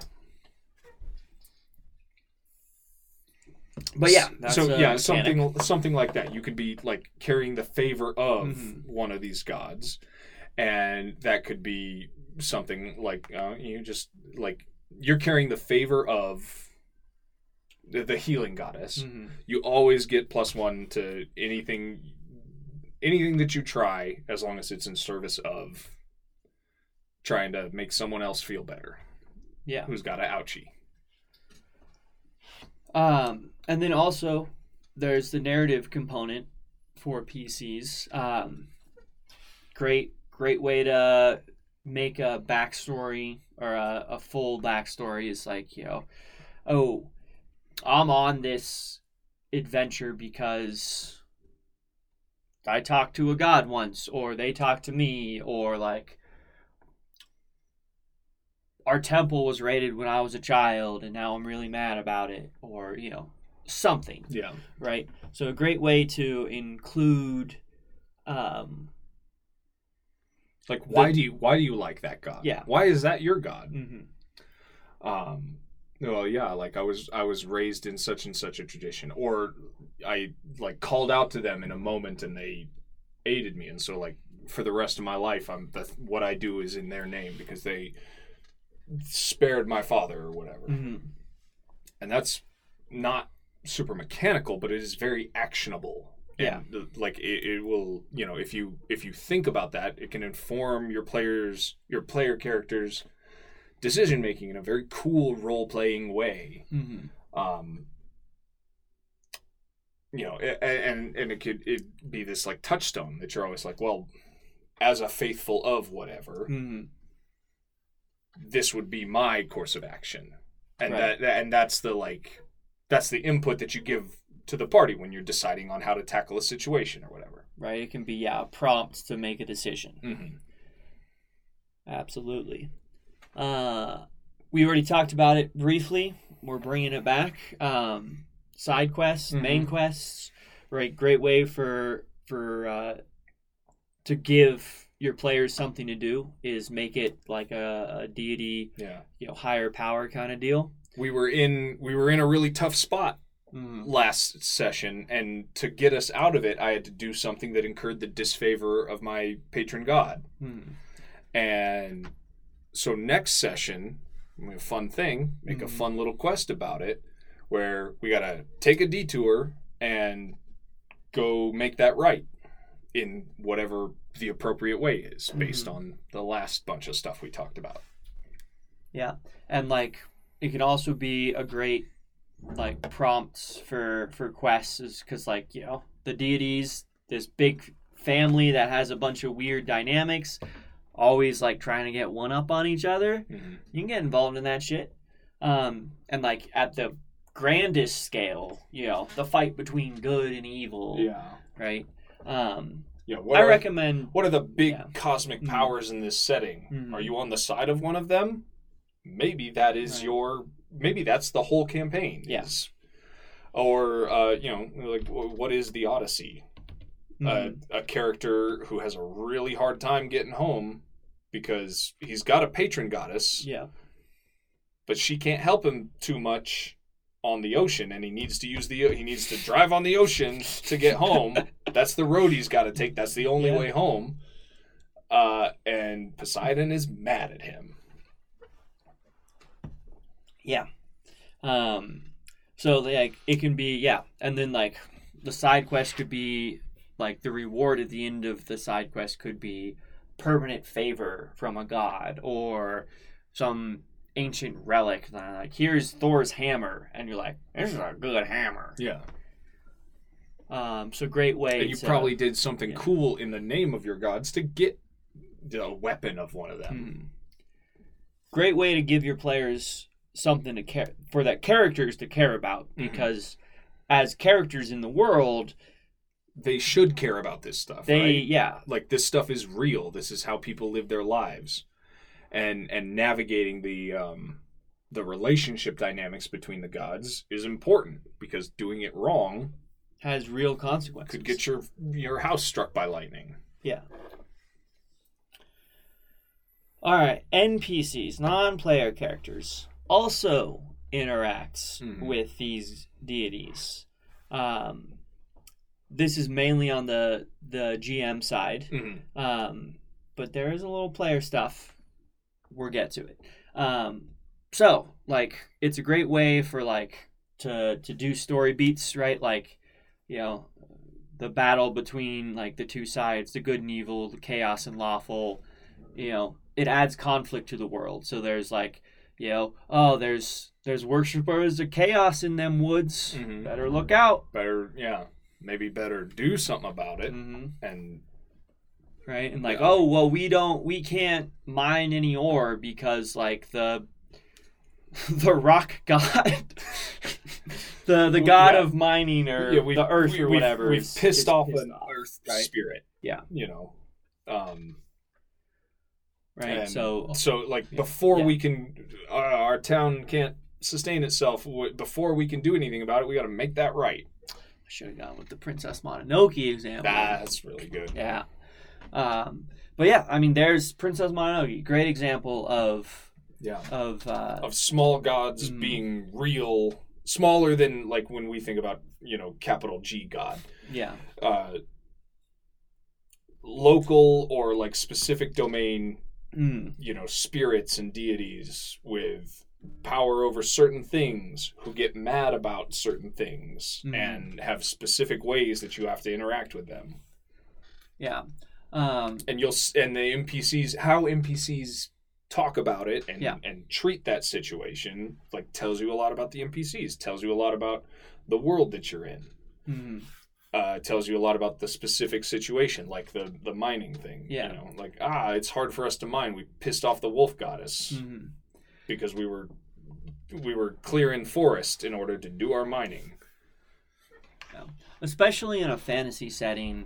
But that's
something like that. You could be like carrying the favor of one of these gods, and that could be something like you're carrying the favor of the healing goddess. You always get +1 to anything that you try, as long as it's in service of trying to make someone else feel better.
Yeah,
who's got an ouchie.
And then also there's the narrative component for PCs. Great way to make a backstory or a full backstory is like, I'm on this adventure because I talked to a god once, or they talked to me, or like our temple was raided when I was a child and now I'm really mad about it, or something.
Yeah.
Right? So a great way to include
like why do you like that god?
Yeah.
Why is that your god? Well, yeah, like I was raised in such and such a tradition, or I like called out to them in a moment and they aided me, and so like for the rest of my life what I do is in their name because they spared my father or whatever. And that's not super mechanical, but it is very actionable.
Yeah.
And like it will, if you think about that, it can inform your player characters' decision making in a very cool role playing way. and it be this like touchstone that you're always like, well, as a faithful of whatever, this would be my course of action, and that's the input that you give to the party when you're deciding on how to tackle a situation or whatever.
Right. It can be a prompt to make a decision.
Mm-hmm.
Absolutely. We already talked about it briefly. We're bringing it back. Side quests, main quests, right? Great way for to give your players something to do is make it like a deity, higher power kind of deal.
We were in a really tough spot last session, and to get us out of it, I had to do something that incurred the disfavor of my patron god. And so next session, a fun thing, make a fun little quest about it, where we gotta take a detour and go make that right in whatever the appropriate way is, based on the last bunch of stuff we talked about.
Yeah, and like it can also be a great like prompts for quests, because like the deities, this big family that has a bunch of weird dynamics, always like trying to get one up on each other. You can get involved in that shit, and like at the grandest scale, the fight between good and evil. Right. I recommend.
What are the big cosmic powers in this setting? Are you on the side of one of them? Maybe that is maybe that's the whole campaign.
Yes.
Or like what is the Odyssey? A character who has a really hard time getting home because he's got a patron goddess.
Yeah.
But she can't help him too much on the ocean, and he needs to drive on the ocean to get home. That's the road he's got to take. That's the only way home. And Poseidon is mad at him.
Yeah. So like it can be and then like the side quest could be like the reward at the end of the side quest could be permanent favor from a god or some ancient relic. Like here's Thor's hammer, and you're like, this is a good hammer.
Yeah.
So great way.
And you probably did something cool in the name of your gods to get the weapon of one of them.
Great way to give your players something to care for, that characters to care about, because as characters in the world,
they should care about this stuff. Like this stuff is real. This is how people live their lives, and navigating the relationship dynamics between the gods is important, because doing it wrong
has real consequences.
Could get your house struck by lightning.
Yeah. All right, NPCs, non-player characters, also interacts with these deities. This is mainly on the GM side, but there is a little player stuff. We'll get to it. So, like, it's a great way for, like, to do story beats, right? Like, the battle between, like, the two sides, the good and evil, the chaos and lawful, it adds conflict to the world. So there's, like, there's worshippers of chaos in them woods. Better look out.
Maybe better do something about it. And
right, and like, we can't mine any ore because like the rock god, the god of mining or the earth or whatever.
We've pissed off an earth spirit.
Yeah. Right. So
like before we can, our town can't sustain itself. Before we can do anything about it, we got to make that right.
I should have gone with the Princess Mononoke example.
That's really good.
Yeah. But yeah, I mean, there's Princess Mononoke, great example of
small gods being real, smaller than like when we think about capital G God.
Yeah.
Local or like specific domain. Spirits and deities with power over certain things who get mad about certain things and have specific ways that you have to interact with them.
Yeah.
And the NPCs, how NPCs talk about it and treat that situation, like tells you a lot about the NPCs, tells you a lot about the world that you're in.
Mm-hmm.
Tells you a lot about the specific situation, like the mining thing.
Yeah.
You know, like, it's hard for us to mine. We pissed off the wolf goddess
Mm-hmm.
because we were clearing forest in order to do our mining.
Yeah. Especially in a fantasy setting,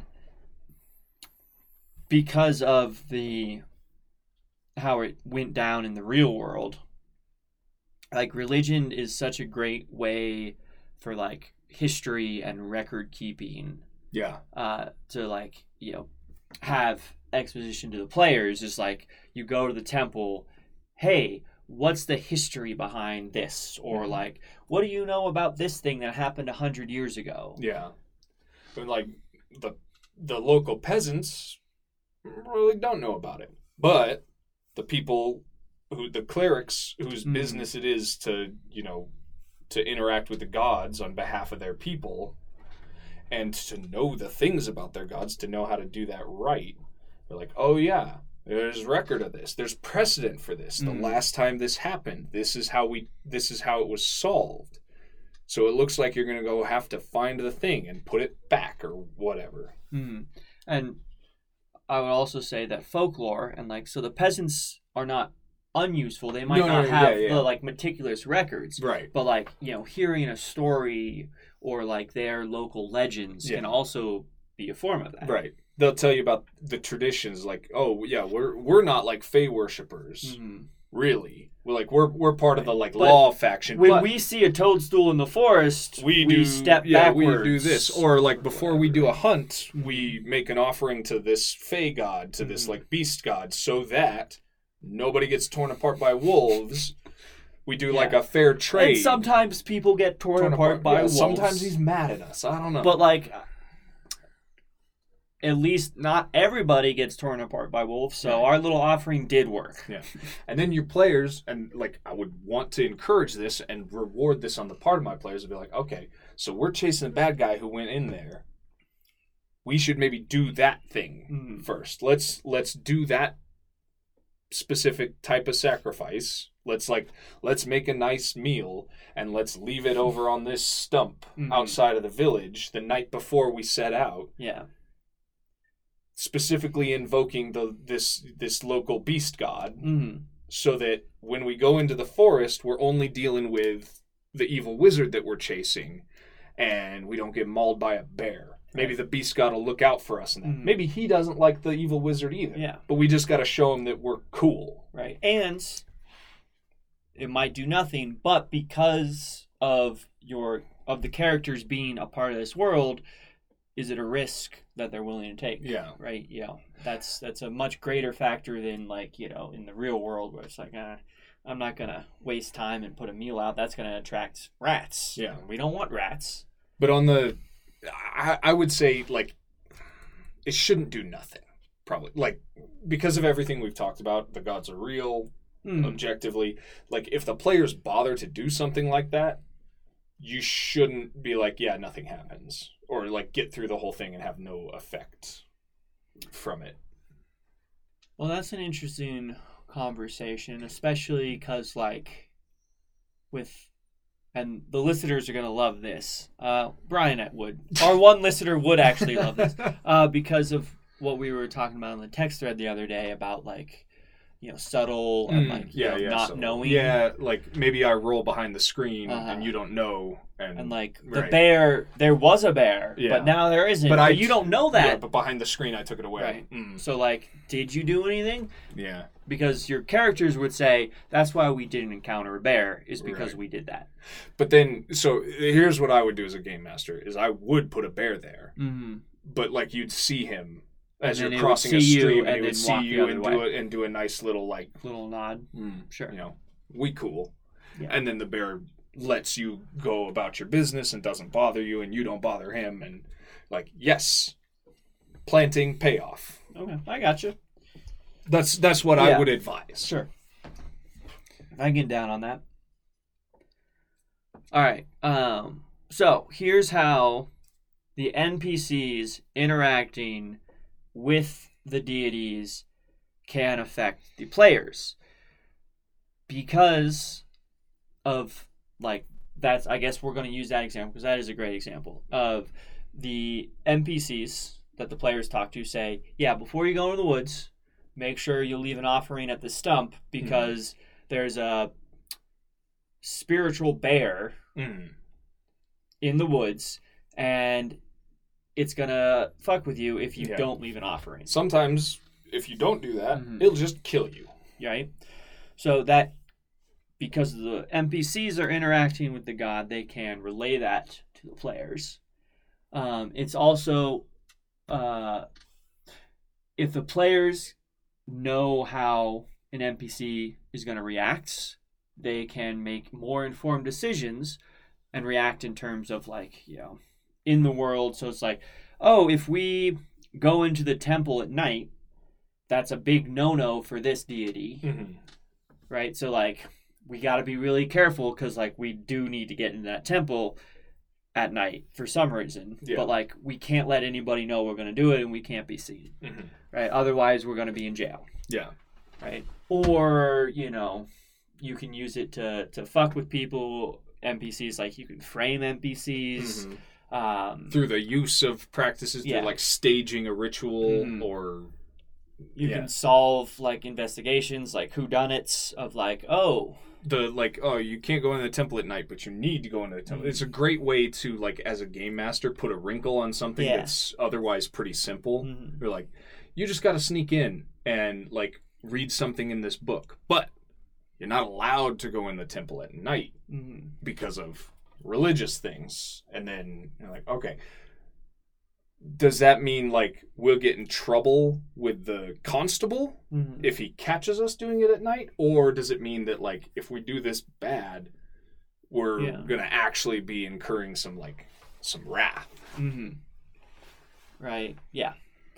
because of how it went down in the real world. Like, religion is such a great way for, like, history and record keeping.
Yeah.
To, like, you know, have exposition to the players. Is like, you go to the temple, hey, what's the history behind this? Or, like, what do you know about this thing that happened 100 years ago?
Yeah. But, like, the local peasants really don't know about it. But the people the clerics whose business it is to, you know, to interact with the gods on behalf of their people and to know the things about their gods, to know how to do that right. They're like, oh yeah, there's record of this. There's precedent for this. The last time this happened, this is how it was solved. So it looks like you're going to go have to find the thing and put it back or whatever.
And I would also say that folklore and, like, so the peasants are not unuseful. They might not have the, like, meticulous records.
Right.
But, like, you know, hearing a story or, like, their local legends can also be a form of that.
Right. They'll tell you about the traditions, like, oh yeah, we're not like Fey worshippers, really. We're part of the, like, law faction.
When we see a toadstool in the forest, we step backwards.
We do this, or, like, before we do a hunt, we make an offering to this Fey god, to this, like, beast god, so that nobody gets torn apart by wolves. We do like a fair trade.
And sometimes people get torn apart by wolves.
Sometimes he's mad at us. I don't know.
But, like, at least not everybody gets torn apart by wolves, so our little offering did work.
Yeah. And then your players, and, like, I would want to encourage this and reward this on the part of my players, to be like, okay, so we're chasing the bad guy who went in there. We should maybe do that thing first. Let's do that specific type of sacrifice. Let's make a nice meal and let's leave it over on this stump outside of the village the night before we set out.
Yeah.
Specifically invoking this local beast god, so that when we go into the forest, we're only dealing with the evil wizard that we're chasing, and we don't get mauled by a bear. Maybe the beast god will look out for us, and maybe he doesn't like the evil wizard either.
Yeah.
But we just got to show him that we're cool.
Right. And it might do nothing, but because of the characters being a part of this world, is it a risk that they're willing to take?
Yeah.
Right? You know, that's a much greater factor than, like, you know, in the real world where it's like, I'm not going to waste time and put a meal out. That's going to attract rats.
Yeah.
We don't want rats.
But I would say, like, it shouldn't do nothing. Probably. Like, because of everything we've talked about, the gods are real, objectively. Like, if the players bother to do something like that, you shouldn't be like, yeah, nothing happens. Or, like, get through the whole thing and have no effect from it.
Well, that's an interesting conversation, especially because, like, and the listeners are going to love this. Brian would. Our one listener would actually love this because of what we were talking about in the text thread the other day about, like, you know, subtle and, like, not subtle. Knowing.
Yeah, like, maybe I roll behind the screen and you don't know. And
like, the bear, there was a bear, but now there isn't. But you don't know that.
Yeah, but behind the screen I took it away.
Right. So, like, did you do anything?
Yeah.
Because your characters would say, that's why we didn't encounter a bear, is because we did that.
But then, so here's what I would do as a game master, is I would put a bear there. But, like, you'd see him as you're crossing a stream, and he would see you and do a nice little, like,
little nod. Sure.
You know, we cool. Yeah. And then the bear lets you go about your business and doesn't bother you, and you don't bother him, and, like, yes, planting payoff.
Okay, I got you.
That's what I would advise.
Sure. I can get down on that. All right. So here's how the NPCs interacting with the deities can affect the players. Because of, like, that's, I guess we're going to use that example because that is a great example of the NPCs that the players talk to say, yeah, before you go into the woods, make sure you leave an offering at the stump because there's a spiritual bear in the woods and it's going to fuck with you if you don't leave an offering.
Sometimes if you don't do that, it'll just kill you.
Right? So that, because the NPCs are interacting with the god, they can relay that to the players. It's also, if the players know how an NPC is going to react, they can make more informed decisions and react in terms of like, in the world. So it's like, oh, if we go into the temple at night, that's a big no-no for this deity, right? So like, we got to be really careful because like we do need to get into that temple at night for some reason, but like we can't let anybody know we're going to do it and we can't be seen, right? Otherwise, we're going to be in jail.
Yeah.
Right? Or, you can use it to fuck with people, NPCs, like you can frame NPCs.
Through the use of practices, through like staging a ritual or...
You can solve like investigations, like whodunits of like,
you can't go into the temple at night, but you need to go into the temple. It's a great way to, like, as a game master, put a wrinkle on something that's otherwise pretty simple. You're like, you just got to sneak in and, like, read something in this book. But you're not allowed to go in the temple at night because of religious things. And then you're like, okay, does that mean, like, we'll get in trouble with the constable if he catches us doing it at night? Or does it mean that, like, if we do this bad, we're going to actually be incurring some wrath?
Right, yeah.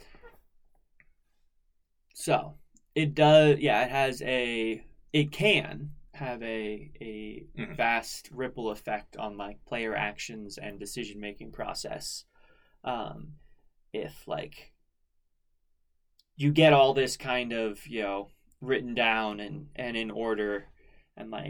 So, it does, it can have a vast ripple effect on, like, player actions and decision-making process. If like you get all this kind of, written down and in order and like,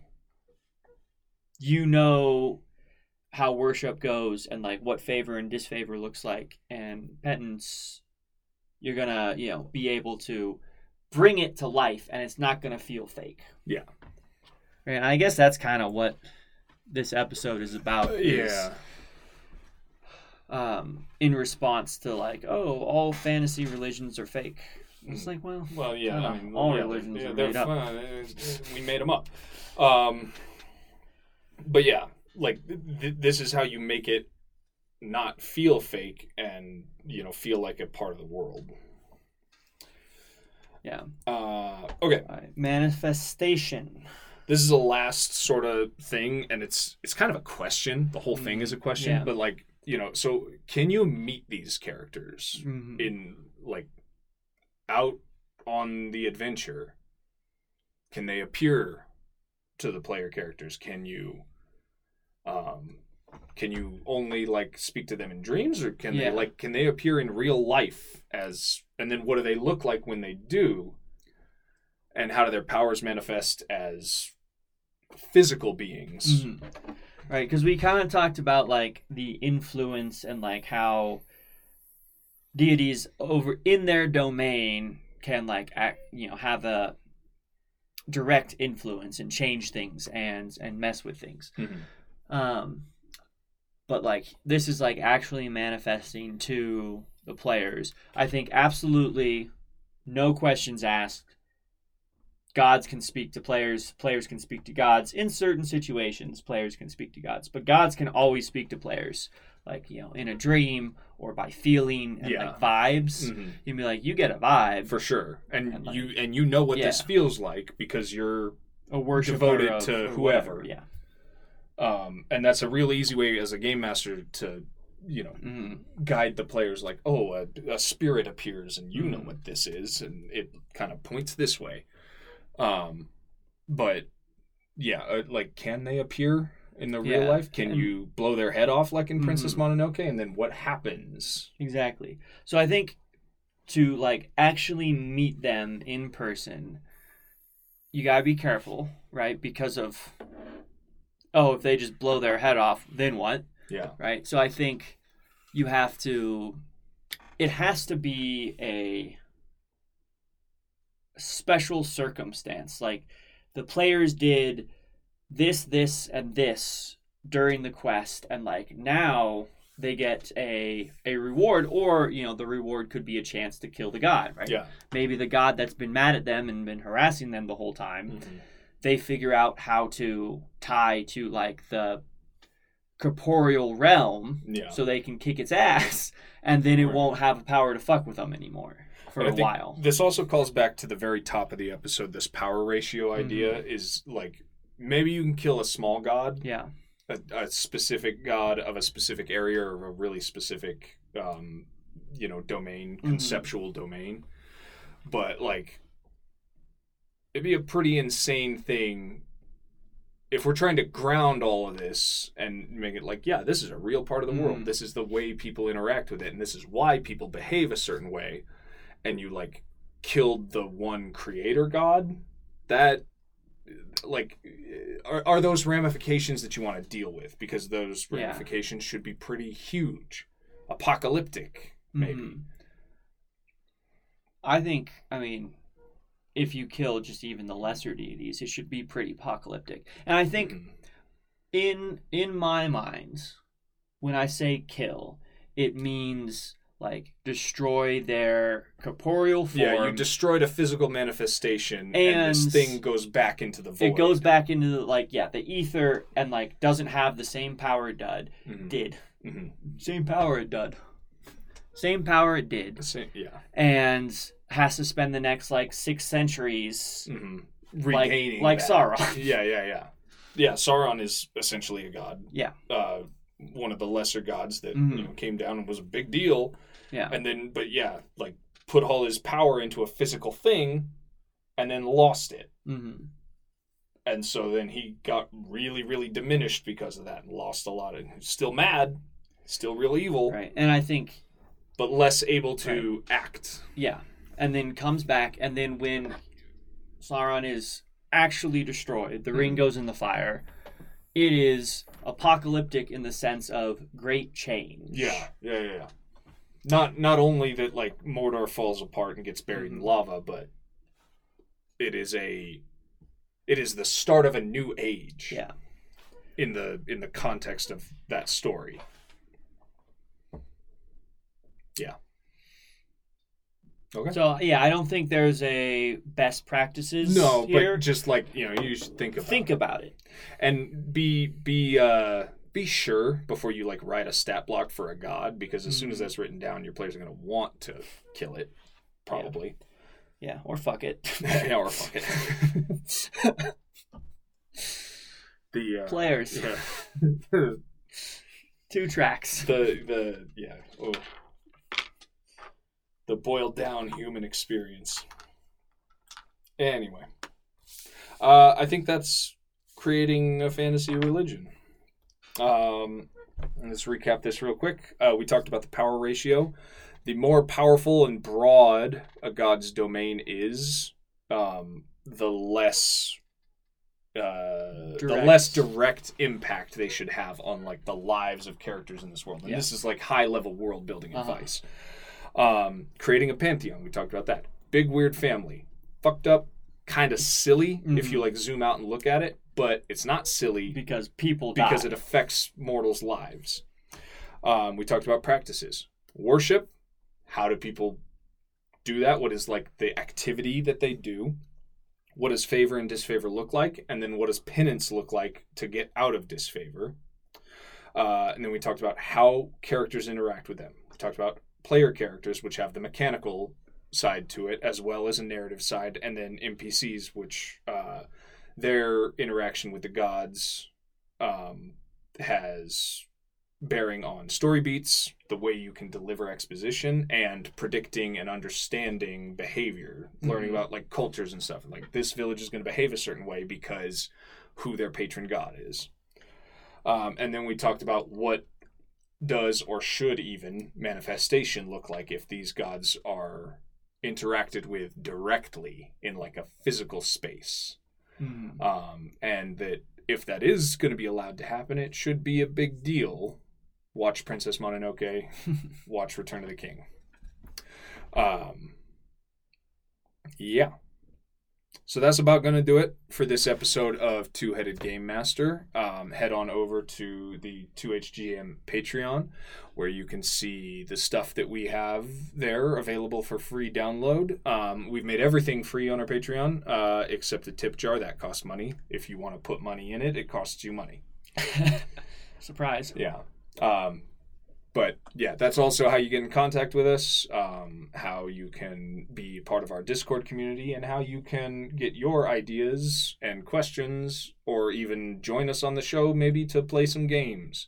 how worship goes and like what favor and disfavor looks like and penance, you're gonna, be able to bring it to life and it's not gonna feel fake.
Yeah.
And I guess that's kind of what this episode is about. In response to like, all fantasy religions are fake. It's like, all religions are made up.
We made them up. But yeah, like this is how you make it not feel fake and feel like a part of the world.
Yeah.
Okay.
Manifestation.
This is the last sort of thing, and it's kind of a question. The whole thing is a question, but like. So can you meet these characters in, like, out on the adventure? Can they appear to the player characters? Can you only, like, speak to them in dreams? Or can they appear in real life and then what do they look like when they do? And how do their powers manifest as physical beings?
Right, because we kind of talked about like the influence and like how deities over in their domain can like have a direct influence and change things and mess with things. But like this is like actually manifesting to the players. I think absolutely no questions asked. Gods can speak to players. Players can speak to gods. In certain situations, players can speak to gods. But gods can always speak to players. Like, in a dream or by feeling and like vibes. You'd be like, you get a vibe.
For sure. And you know what this feels like because you're
a worshiper
devoted to whoever.
Yeah.
And that's a real easy way as a game master to, guide the players like, a spirit appears and you know what this is and it kind of points this way. But yeah, like, can they appear in the real life? Can you blow their head off like in Princess Mononoke? And then what happens?
Exactly. So I think to like actually meet them in person, you gotta be careful, right? Because of oh, if they just blow their head off, then what?
Yeah.
Right? So I think you have to... It has to be a special circumstance. Like, the players did this, and this during the quest, and, like, now they get a reward, or, you know, the reward could be a chance to kill the god, right?
Yeah.
Maybe the god that's been mad at them and been harassing them the whole time, they figure out how to tie to, like, the corporeal realm, so they can kick its ass, and then it won't have the power to fuck with them anymore for a while.
This also calls back to the very top of the episode. This power ratio idea is like, maybe you can kill a small god, a specific god of a specific area or a really specific, domain, conceptual domain, but like, it'd be a pretty insane thing if we're trying to ground all of this and make it like, yeah, this is a real part of the world. This is the way people interact with it, and this is why people behave a certain way. And you, like, killed the one creator god. That, like, are those ramifications that you want to deal with? Because those ramifications should be pretty huge. Apocalyptic, maybe.
I think, if you kill just even the lesser deities, it should be pretty apocalyptic. And I think in my mind, when I say kill, it means, like, destroy their corporeal form.
Yeah, you destroyed a physical manifestation, and this thing goes back into the void.
It goes back into, the ether, and, like, doesn't have the same power it did. Same power it did. Same power it did. And has to spend the next, 6 centuries
regaining
like
that.
Sauron.
Yeah, Sauron is essentially a god.
Yeah.
One of the lesser gods that came down and was a big deal.
Yeah.
And then, put all his power into a physical thing and then lost it. And so then he got really, really diminished because of that and lost a lot. He's still mad, still real evil.
Right. And I think...
But less able to act.
Yeah. And then comes back, and then when Sauron is actually destroyed, the ring goes in the fire, it is apocalyptic in the sense of great change.
Yeah. Not only that, like, Mordor falls apart and gets buried in lava, but it is the start of a new age.
Yeah.
In the context of that story. Yeah. Okay.
So, I don't think there's a best practices here.
But just, like, you should think about
it.
And be sure before you, like, write a stat block for a god, because as soon as that's written down, your players are going to want to kill it, probably.
Yeah, or fuck it.
Yeah, or fuck it. The
players.
Yeah.
2 tracks.
The boiled down human experience. Anyway, I think that's creating a fantasy religion. Let's recap this real quick. We talked about the power ratio. The more powerful and broad a god's domain is, the less direct impact they should have on, like, the lives of characters in this world. And this is, like, high level world building advice. Creating a pantheon, we talked about that. Big weird family, fucked up, kind of silly if you, like, zoom out and look at it, but it's not silly
because people die.
Because it affects mortals' lives. We talked about practices, worship. How do people do that? What is, like, the activity that they do? What does favor and disfavor look like? And then what does penance look like to get out of disfavor? And then we talked about how characters interact with them. We talked about player characters, which have the mechanical side to it, as well as a narrative side, and then NPCs, which their interaction with the gods has bearing on story beats, the way you can deliver exposition, and predicting and understanding behavior, learning about, like, cultures and stuff. Like, this village is going to behave a certain way because who their patron god is. And then we talked about what does or should even manifestation look like if these gods are interacted with directly in, like, a physical space. And that if that is going to be allowed to happen, it should be a big deal. Watch Princess Mononoke. Watch Return of the King. Yeah. So that's about going to do it for this episode of Two-Headed Game Master. Head on over to the 2HGM Patreon, where you can see the stuff that we have there available for free download. We've made everything free on our Patreon, except the tip jar. That costs money. If you want to put money in it, it costs you money.
Surprise.
Yeah. But yeah, that's also how you get in contact with us, how you can be part of our Discord community, and how you can get your ideas and questions, or even join us on the show maybe to play some games.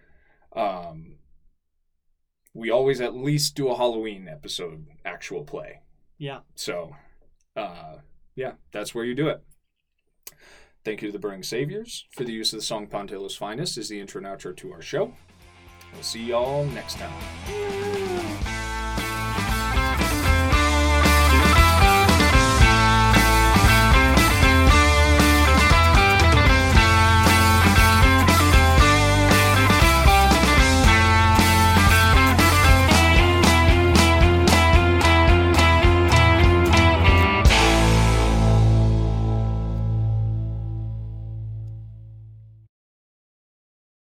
We always at least do a Halloween episode, actual play.
Yeah.
So, yeah, that's where you do it. Thank you to the Burning Saviors for the use of the song Pontelo's Finest as the intro and outro to our show. We'll see y'all next time.